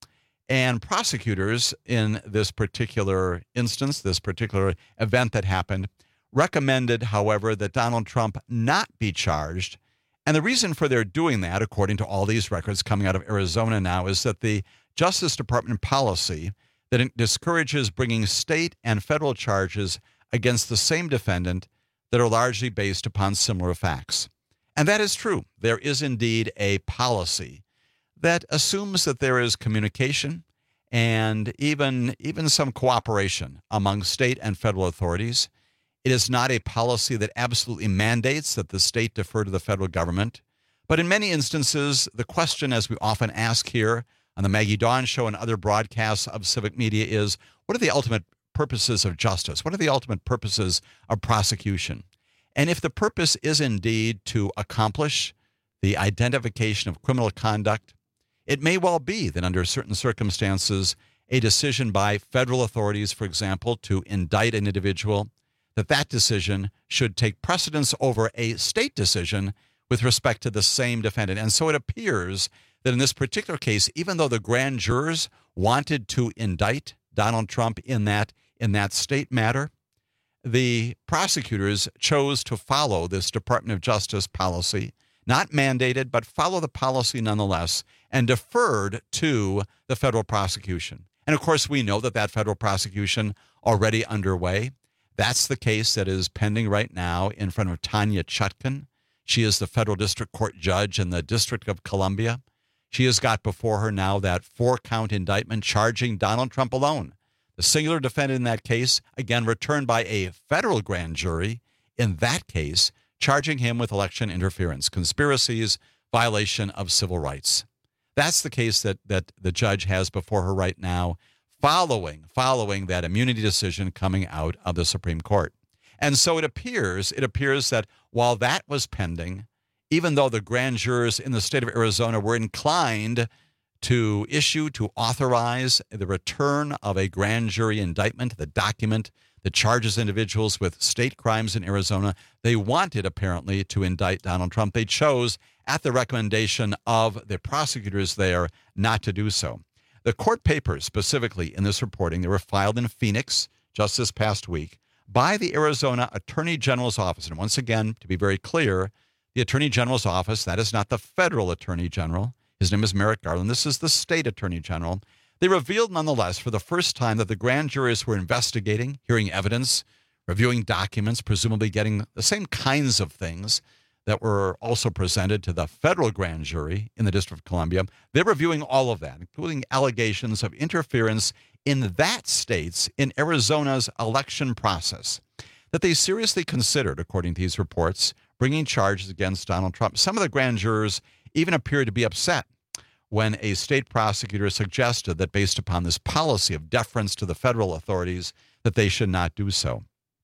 And prosecutors in this particular instance, this particular event that happened, recommended, however, that Donald Trump not be charged. And the reason for their doing that, according to all these records coming out of Arizona now, is that the Justice Department policy that discourages bringing state and federal charges against the same defendant that are largely based upon similar facts. And that is true. There is indeed a policy that assumes that there is communication and even some cooperation among state and federal authorities. It is not a policy that absolutely mandates that the state defer to the federal government. But in many instances, the question, as we often ask here on the Maggie Dawn Show and other broadcasts of civic media, is what are the ultimate purposes of justice? What are the ultimate purposes of prosecution? And if the purpose is indeed to accomplish the identification of criminal conduct, it may well be that under certain circumstances, a decision by federal authorities, for example, to indict an individual, that decision should take precedence over a state decision with respect to the same defendant. And so it appears that in this particular case, even though the grand jurors wanted to indict Donald Trump in that state matter, the prosecutors chose to follow this Department of Justice policy, not mandated, but follow the policy nonetheless, and deferred to the federal prosecution. And of course, we know that federal prosecution already underway. That's the case that is pending right now in front of Tanya Chutkan. She is the federal district court judge in the District of Columbia. She has got before her now that 4-count indictment charging Donald Trump alone. The singular defendant in that case, again, returned by a federal grand jury, in that case, charging him with election interference, conspiracies, violation of civil rights. That's the case that the judge has before her right now, following that immunity decision coming out of the Supreme Court. And so it appears that while that was pending, even though the grand jurors in the state of Arizona were inclined to authorize the return of a grand jury indictment, the document that charges individuals with state crimes in Arizona. They wanted, apparently, to indict Donald Trump. They chose, at the recommendation of the prosecutors there, not to do so. The court papers, specifically in this reporting, they were filed in Phoenix just this past week by the Arizona Attorney General's office. And once again, to be very clear, the Attorney General's office, that is not the federal Attorney General. His name is Merrick Garland. This is the state Attorney General. They revealed, nonetheless, for the first time that the grand juries were investigating, hearing evidence, reviewing documents, presumably getting the same kinds of things that were also presented to the federal grand jury in the District of Columbia. They're reviewing all of that, including allegations of interference in that state's, in Arizona's election process, that they seriously considered, according to these reports, bringing charges against Donald Trump. Some of the grand jurors even appeared to be upset when a state prosecutor suggested that based upon this policy of deference to the federal authorities, that they should not do so.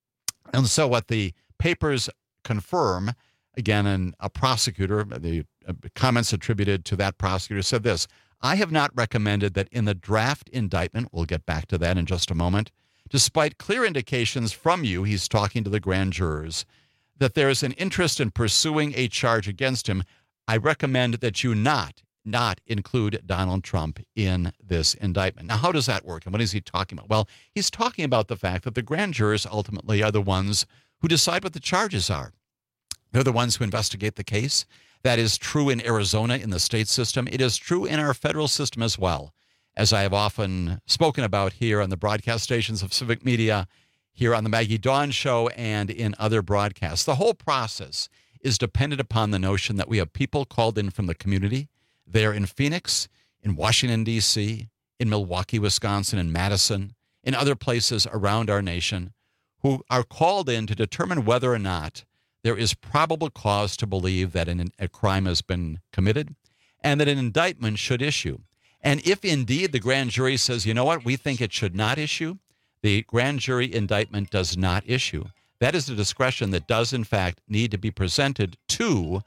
And so what the papers confirm, again, and a prosecutor, the comments attributed to that prosecutor said this: I have not recommended that in the draft indictment, we'll get back to that in just a moment, despite clear indications from you, he's talking to the grand jurors, that there is an interest in pursuing a charge against him. I recommend that you not include Donald Trump in this indictment. Now, how does that work? And what is he talking about? Well, he's talking about the fact that the grand jurors ultimately are the ones who decide what the charges are. They're the ones who investigate the case. That is true in Arizona in the state system. It is true in our federal system as well, as I have often spoken about here on the broadcast stations of Civic Media, here on the Maggie Dawn Show, and in other broadcasts. The whole process is dependent upon the notion that we have people called in from the community. They're in Phoenix, in Washington, D.C., in Milwaukee, Wisconsin, in Madison, in other places around our nation, who are called in to determine whether or not there is probable cause to believe that a crime has been committed and that an indictment should issue. And if indeed the grand jury says, you know what, we think it should not issue, the grand jury indictment does not issue. That is the discretion that does, in fact, need to be presented to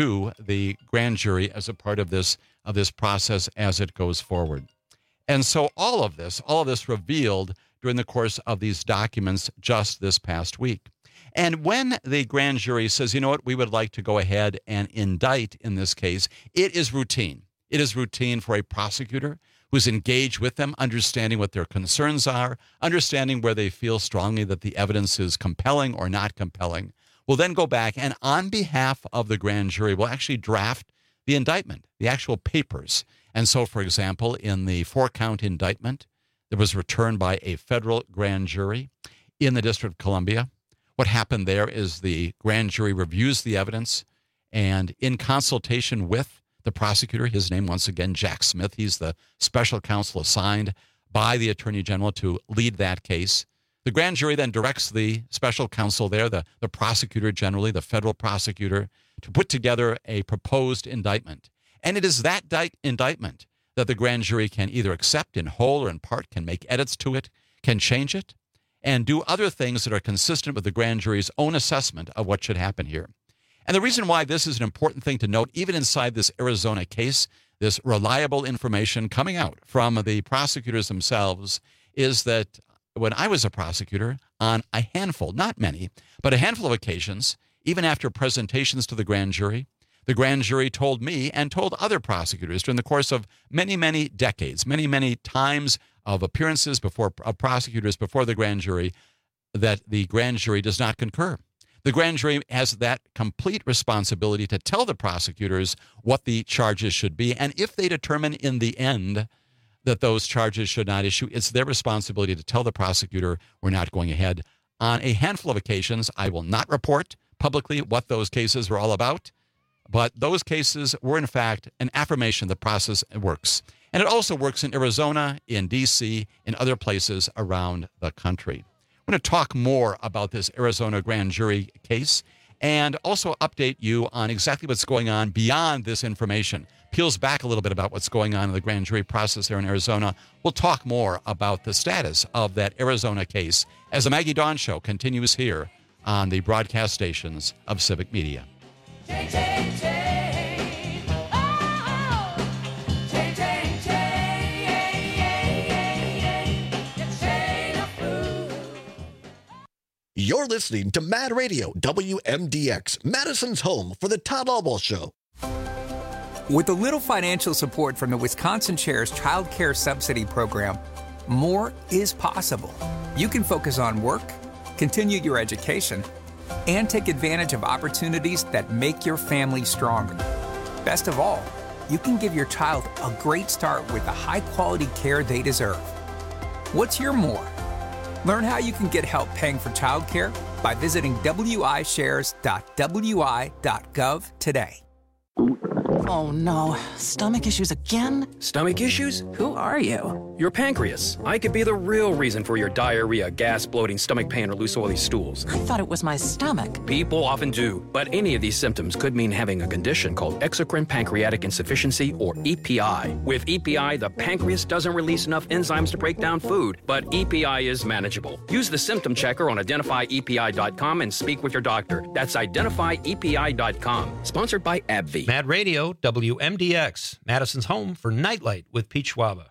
the grand jury as a part of this process as it goes forward. And so all of this revealed during the course of these documents just this past week. And when the grand jury says, you know what, we would like to go ahead and indict in this case, it is routine. It is routine for a prosecutor who's engaged with them, understanding what their concerns are, understanding where they feel strongly that the evidence is compelling or not compelling, will then go back and on behalf of the grand jury will actually draft the indictment, the actual papers. And so, for example, in the 4-count indictment that was returned by a federal grand jury in the District of Columbia, what happened there is the grand jury reviews the evidence, and in consultation with the prosecutor, his name once again, Jack Smith, he's the special counsel assigned by the Attorney General to lead that case. The grand jury then directs the special counsel there, the prosecutor generally, the federal prosecutor, to put together a proposed indictment. And it is that indictment that the grand jury can either accept in whole or in part, can make edits to it, can change it, and do other things that are consistent with the grand jury's own assessment of what should happen here. And the reason why this is an important thing to note, even inside this Arizona case, this reliable information coming out from the prosecutors themselves, is that when I was a prosecutor, on a handful, not many, but a handful of occasions, even after presentations to the grand jury told me and told other prosecutors during the course of many, many decades, many, many times of appearances of prosecutors before the grand jury, that the grand jury does not concur. The grand jury has that complete responsibility to tell the prosecutors what the charges should be. And if they determine in the end that those charges should not issue, it's their responsibility to tell the prosecutor we're not going ahead. On a handful of occasions, I will not report publicly what those cases were all about, but those cases were, in fact, an affirmation the process works. And it also works in Arizona, in D.C., in other places around the country. I'm going to talk more about this Arizona grand jury case and also update you on exactly what's going on beyond this information. Peels back a little bit about what's going on in the grand jury process there in Arizona. We'll talk more about the status of that Arizona case as the Maggie Dawn Show continues here on the broadcast stations of Civic Media. You're listening to Mad Radio, WMDX, Madison's home for the Todd Albaugh Show. With a little financial support from the Wisconsin Chair's Child Care Subsidy Program, more is possible. You can focus on work, continue your education, and take advantage of opportunities that make your family stronger. Best of all, you can give your child a great start with the high-quality care they deserve. What's your more? Learn how you can get help paying for childcare by visiting wishares.wi.gov today. Oh no, stomach issues again? Stomach issues? Who are you? Your pancreas. I could be the real reason for your diarrhea, gas, bloating, stomach pain, or loose oily stools. I thought it was my stomach. People often do, but any of these symptoms could mean having a condition called exocrine pancreatic insufficiency, or EPI. With EPI, the pancreas doesn't release enough enzymes to break down food, but EPI is manageable. Use the symptom checker on identifyepi.com and speak with your doctor. That's identifyepi.com. Sponsored by AbbVie. Mad Radio, WMDX, Madison's home for Nightlight with Pete Schwaba.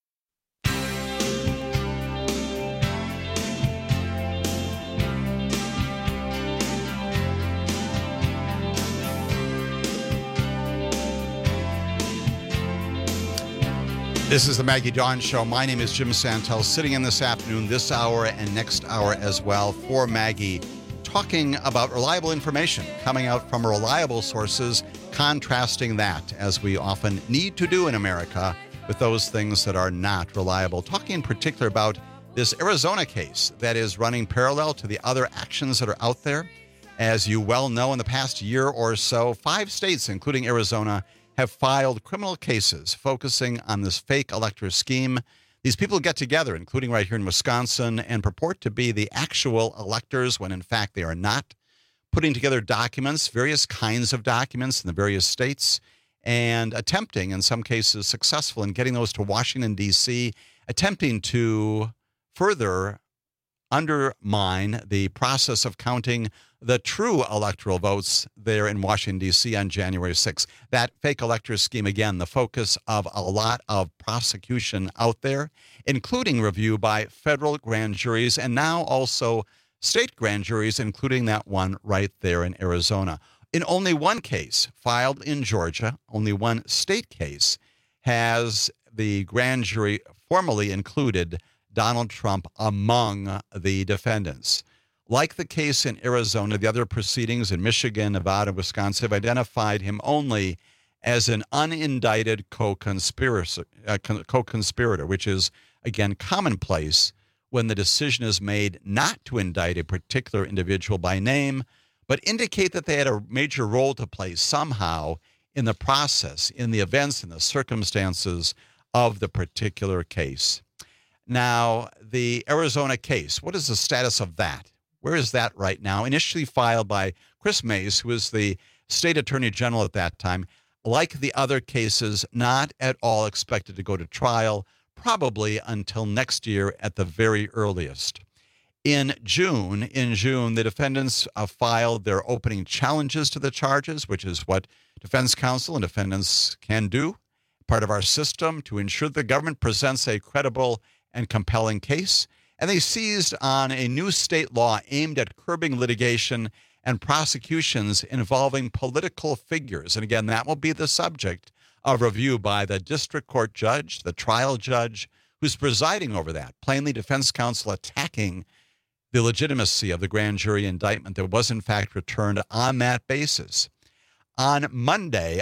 This is the Maggie Dawn Show. My name is Jim Santel, sitting in this afternoon, this hour, and next hour as well for Maggie, talking about reliable information coming out from reliable sources, contrasting that, as we often need to do in America, with those things that are not reliable. Talking in particular about this Arizona case that is running parallel to the other actions that are out there. As you well know, in the past year or so, 5 states, including Arizona, have filed criminal cases focusing on this fake elector scheme. These people get together, including right here in Wisconsin, and purport to be the actual electors when in fact they are not, putting together documents, various kinds of documents in the various states, and attempting, in some cases successful, in getting those to Washington, D.C., attempting to further undermine the process of counting the true electoral votes there in Washington, D.C. on January 6th. That fake elector scheme, again, the focus of a lot of prosecution out there, including review by federal grand juries and now also state grand juries, including that one right there in Arizona. In only one case filed in Georgia, only one state case, has the grand jury formally included Donald Trump among the defendants. Like the case in Arizona, the other proceedings in Michigan, Nevada, Wisconsin have identified him only as an unindicted co-conspirator, which is, again, commonplace when the decision is made not to indict a particular individual by name, but indicate that they had a major role to play somehow in the process, in the events, in the circumstances of the particular case. Now, the Arizona case, what is the status of that? Where is that right now? Initially filed by Chris Mays, who was the state attorney general at that time. Like the other cases, not at all expected to go to trial, probably until next year at the very earliest. In June, the defendants filed their opening challenges to the charges, which is what defense counsel and defendants can do, part of our system, to ensure the government presents a credible and compelling case. And they seized on a new state law aimed at curbing litigation and prosecutions involving political figures. And again, that will be the subject of review by the district court judge, the trial judge, who's presiding over that. Plainly, defense counsel attacking the legitimacy of the grand jury indictment that was in fact returned on that basis. On Monday,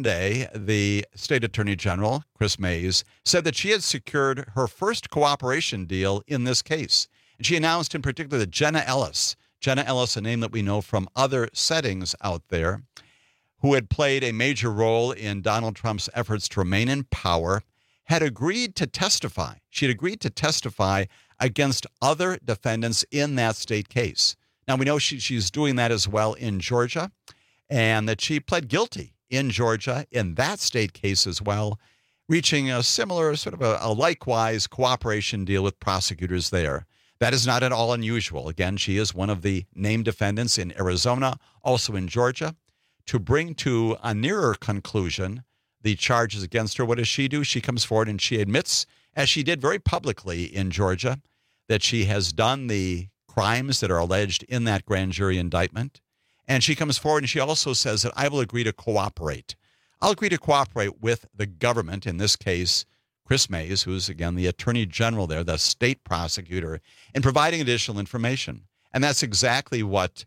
the state attorney general, Chris Mays, said that she had secured her first cooperation deal in this case. And she announced in particular that Jenna Ellis, a name that we know from other settings out there, who had played a major role in Donald Trump's efforts to remain in power, had agreed to testify. She had agreed to testify against other defendants in that state case. Now, we know she's doing that as well in Georgia, and that she pled guilty in Georgia in that state case as well, reaching a similar sort of a likewise cooperation deal with prosecutors there. That is not at all unusual. Again, she is one of the named defendants in Arizona, also in Georgia. To bring to a nearer conclusion the charges against her, what does she do? She comes forward and she admits, as she did very publicly in Georgia, that she has done the crimes that are alleged in that grand jury indictment. And she comes forward and she also says that I will agree to cooperate. I'll agree to cooperate with the government, in this case, Chris Mays, who's, again, the attorney general there, the state prosecutor, in providing additional information. And that's exactly what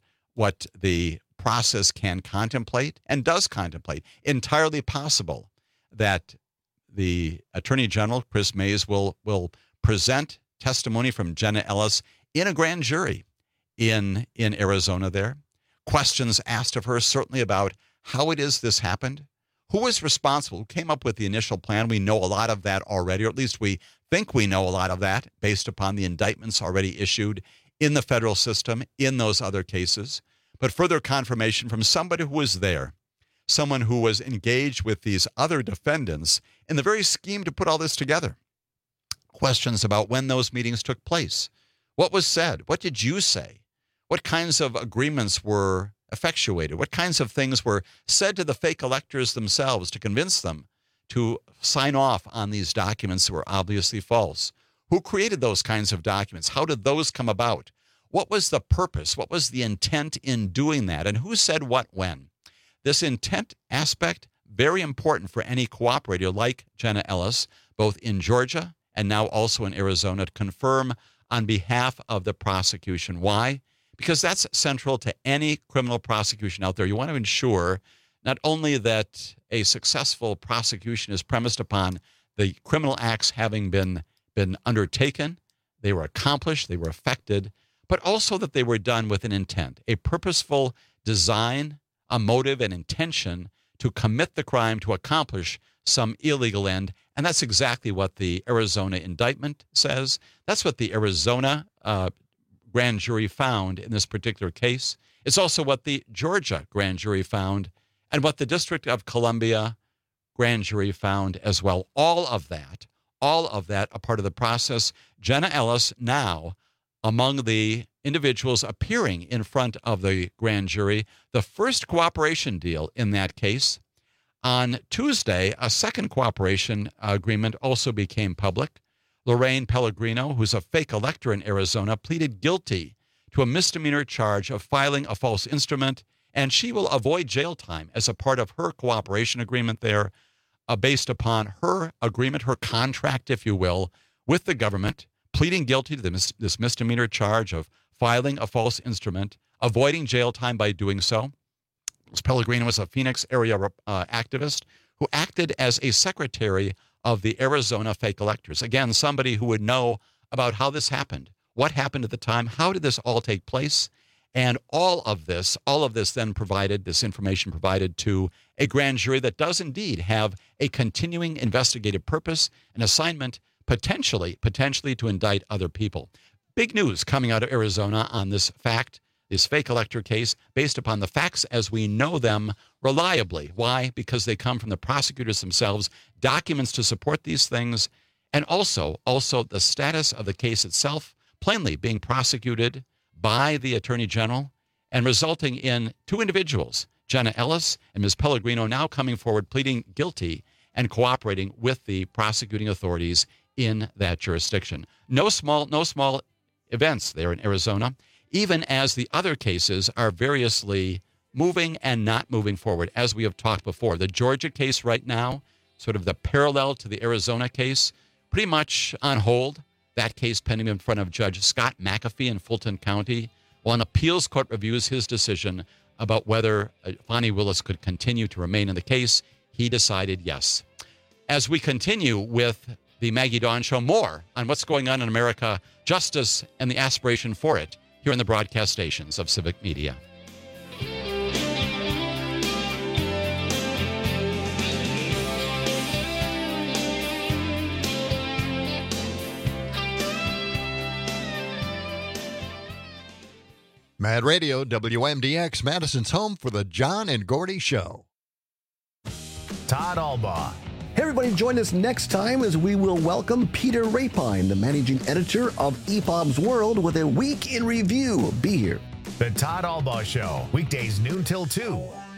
the process can contemplate and does contemplate. Entirely possible that the attorney general, Chris Mays, will present testimony from Jenna Ellis in a grand jury in Arizona there. Questions asked of her certainly about how it is this happened. Who was responsible? Who came up with the initial plan? We know a lot of that already, or at least we think we know a lot of that based upon the indictments already issued in the federal system in those other cases. But further confirmation from somebody who was there, someone who was engaged with these other defendants in the very scheme to put all this together. Questions about when those meetings took place. What was said? What did you say? What kinds of agreements were effectuated? What kinds of things were said to the fake electors themselves to convince them to sign off on these documents that were obviously false? Who created those kinds of documents? How did those come about? What was the purpose? What was the intent in doing that? And who said what when? This intent aspect, very important for any cooperator like Jenna Ellis, both in Georgia and now also in Arizona, to confirm on behalf of the prosecution. Why? Because that's central to any criminal prosecution out there. You want to ensure not only that a successful prosecution is premised upon the criminal acts having been undertaken, they were accomplished, they were effected, but also that they were done with an intent, a purposeful design, a motive, and intention to commit the crime to accomplish some illegal end. And that's exactly what the Arizona indictment says. That's what the Arizona grand jury found in this particular case. It's also what the Georgia grand jury found and what the District of Columbia grand jury found as well. All of that a part of the process. Jenna Ellis now among the individuals appearing in front of the grand jury, the first cooperation deal in that case. On Tuesday, a second cooperation agreement also became public. Lorraine Pellegrino, who's a fake elector in Arizona, pleaded guilty to a misdemeanor charge of filing a false instrument, and she will avoid jail time as a part of her cooperation agreement there, based upon her agreement, her contract, if you will, with the government, pleading guilty to this misdemeanor charge of filing a false instrument, avoiding jail time by doing so. Ms. Pellegrino was a Phoenix area activist who acted as a secretary of the Arizona fake electors. Again, somebody who would know about how this happened, what happened at the time, how did this all take place, and all of this then provided, this information provided to a grand jury that does indeed have a continuing investigative purpose, an assignment potentially to indict other people. Big news coming out of Arizona on this fact, this fake elector case, based upon the facts as we know them reliably. Why? Because they come from the prosecutors themselves, documents to support these things, and also the status of the case itself, plainly being prosecuted by the Attorney General and resulting in two individuals, Jenna Ellis and Ms. Pellegrino, now coming forward pleading guilty and cooperating with the prosecuting authorities in that jurisdiction. No small events there in Arizona, even as the other cases are variously moving and not moving forward, as we have talked before. The Georgia case right now, sort of the parallel to the Arizona case, pretty much on hold. That case pending in front of Judge Scott McAfee in Fulton County, while an appeals court reviews his decision about whether Fani Willis could continue to remain in the case. He decided yes. As we continue with the Maggie Dawn Show, more on what's going on in America, justice, and the aspiration for it here in the broadcast stations of Civic Media. Mad Radio, WMDX, Madison's home for the John and Gordy Show. Todd Albaugh. Hey, everybody, join us next time as we will welcome Peter Rapine, the managing editor of EFOB's World, with a week in review. Be here. The Todd Albaugh Show, weekdays noon till 2.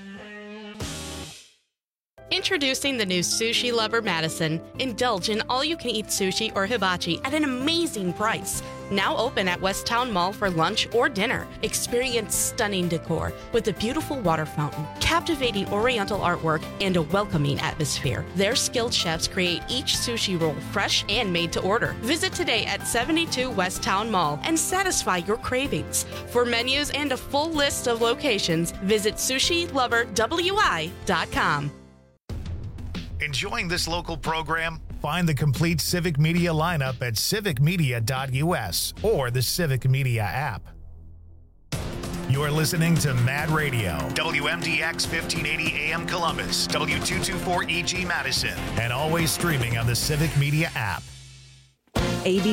Introducing the new Sushi Lover Madison. Indulge in all-you-can-eat sushi or hibachi at an amazing price. Now open at West Town Mall for lunch or dinner. Experience stunning decor with a beautiful water fountain, captivating oriental artwork, and a welcoming atmosphere. Their skilled chefs create each sushi roll fresh and made to order. Visit today at 72 West Town Mall and satisfy your cravings. For menus and a full list of locations, visit sushiloverwi.com. Enjoying this local program? Find the complete Civic Media lineup at civicmedia.us or the Civic Media app. You're listening to Mad Radio, WMDX 1580 AM Columbus, W224 EG Madison, and always streaming on the Civic Media app.